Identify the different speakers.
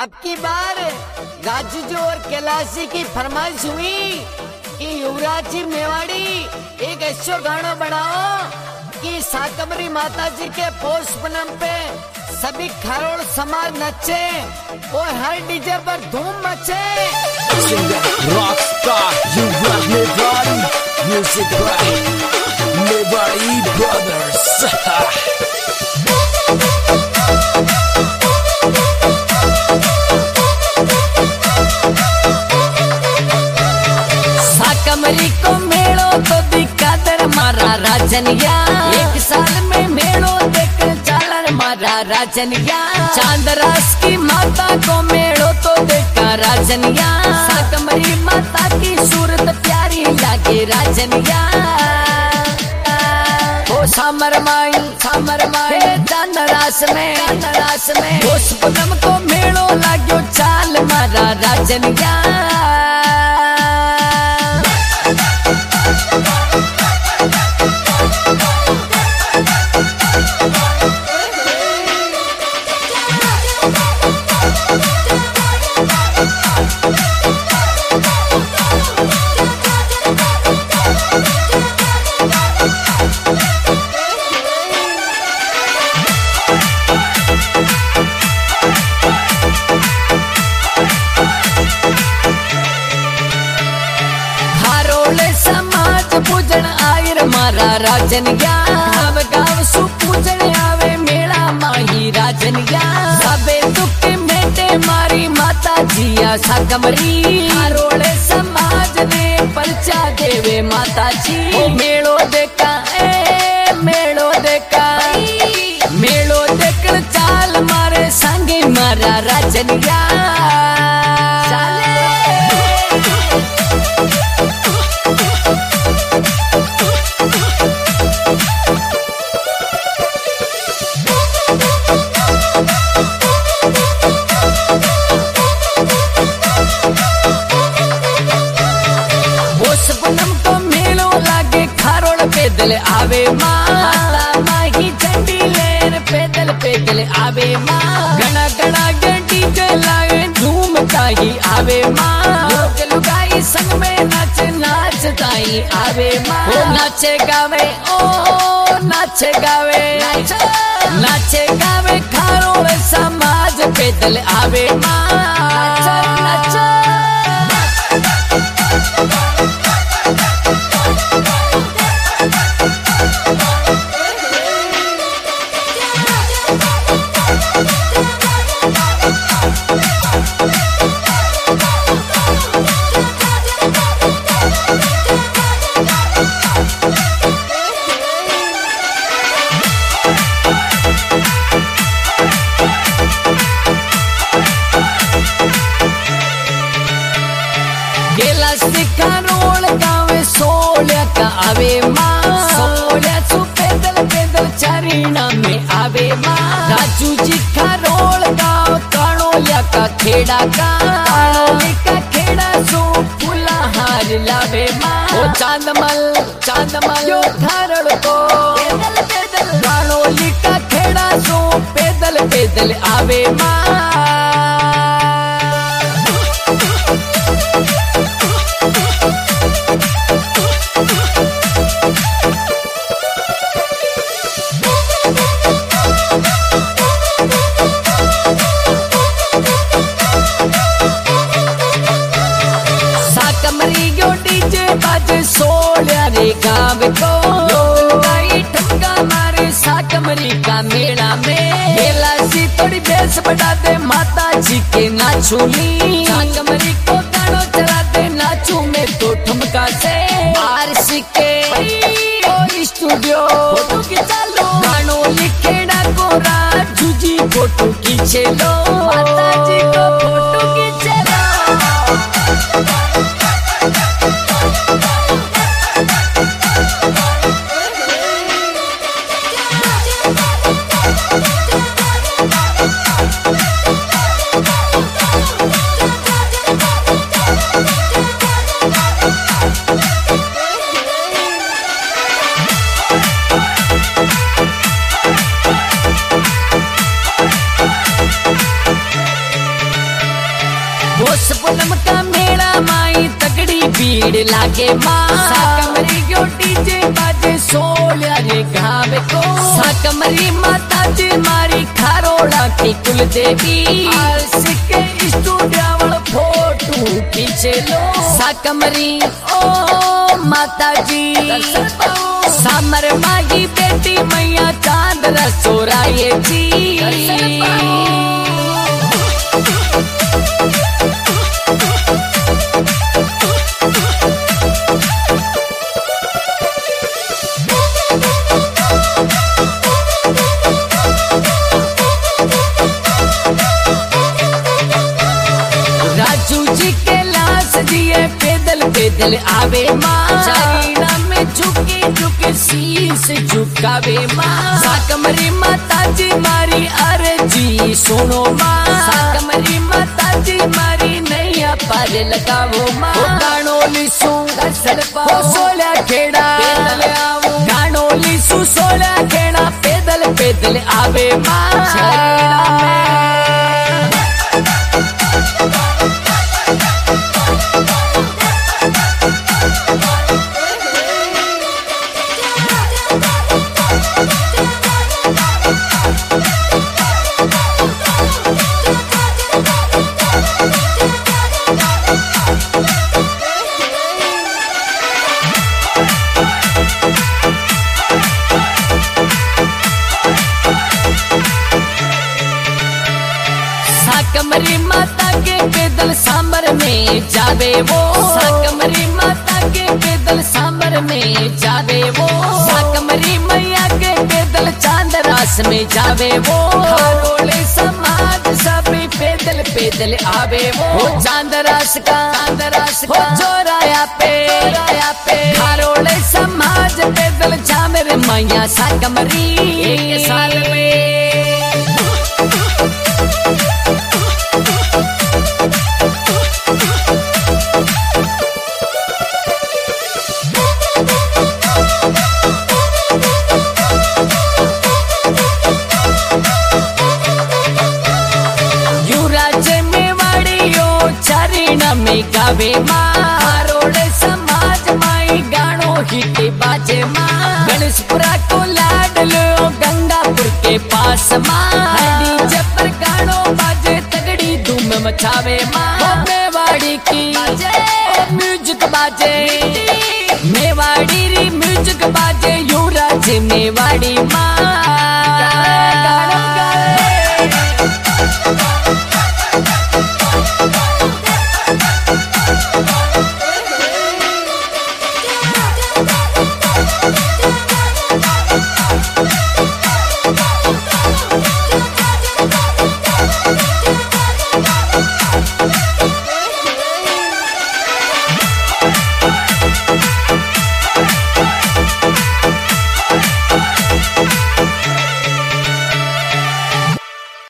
Speaker 1: अब की बार गाजीजू और कैलाशी की फरमाइश हुई कि युवराज जी मेवाड़ी एक ऐसा गाना बनाओ कि साकमरी माता जी के पोष पूनम पे सभी खारोड़ समाज नचे और हर डीजे पर धूम मचे।
Speaker 2: Rockstar, Yuvraj Mewadi, music by Mewadi brothers.
Speaker 1: साकमरी को मेड़ो तो दिक्कत मारा राजनिया, एक साल में मेड़ो देख चालर मारा राजनिया। चांदरास की माता को मेड़ो तो देखा राजनिया, साकमरी माता की सूरत प्यारी लागे राजनिया। ओ सामर माई चांदरास में उस पूनम को मेड़ो लाग्यो चाल मारा राजनिया। पूजन आयर मारा राजनिया, गाँव सु पूजन आवे मेला माही राजनिया। सबे दुख मेटे मारी माता जिया साकमरी, हारोड़े समाज ने परचा देवे माता जी। मेड़ो देखा मेड़ो देखकर चाल मारे संगे मारा राजनिया। पैदल आवे माता माही झंडी लेर पैदल आवे माँ। घना गड्डी लागे धूम ताही आवे माँ। लोग लुगाई संग में नाच ताही आवे माँ। नाचे गावे खारोड़ समाज पैदल आवे माँ। खारोड़ गाँव सोल्या का आवे माँ। सोल्या सु पैदल चारीना में आवे माँ। राजू जी खारोड़ गाँव कानोलिया का खेड़ा का खेड़ा सो फूला हार लावे माँ। ओ चांदमल यो खारोड़ को पैदल कानोली का खेड़ा सो पैदल आवे माँ। सोल्या रे गाँव को ठमका मारे साकमरी का मेला में। मेला सी थोड़ी बेस बढ़ा दे माता जी के नाचूली, साकमरी को गानो चला दे नाचू में तो ठमका से। आरसी के स्टूडियो फोटो खींचा लो, गानो लिखेड़ा को राजू जी फोटो खींचे लो, माता जी को फोटो खींचे लो। उस पूनम का मेला माई तगड़ी भीड़ लागे माँ साकमरी क्यों डीजे बाजे सोलिया रे गावे को साकमरी माता जी मारी खारोड़ा की कुल देवी आरसी के स्टूडियो वाला फोटो खींचे लो साकमरी ओ माता जी सामर मागी बेटी मैया चांद रसोराये जी राजू जी के लाश दिए पैदल पैदल आवे माँ चारीना में झुके झुके शीश झुकावे माँ साकमरी माता जी मारी अरे जी सुनो माँ साकमरी माता जी मारी नैया पार लगावो माँ गानोली सू सोला खेड़ा गानोली सू सोला खेड़ा पैदल पैदल आवे माँ साकमरी माता के पैदल सांबर में जावे वो साकमरी माता के पैदल सांबर में जावे वो साकमरी मैया के पैदल चांद रास में जावे वो खारोले समाज सब पैदल पैदल आवे वो चांद रास का चौराया पे खारोले समाज पैदल जावे मैया साकमरी एक साल में में गावे माँ हारोड़े समाज माई गानो हिट बाजे माँ गणेशपुरा को लाड लो गंगापुर के पास माँ डीजे पर गानो बाजे तगड़ी धूम मचावे माँ मेवाड़ी की म्यूजिक बाजे मेवाड़ी री म्यूजिक बाजे युवराज मेवाड़ी माँ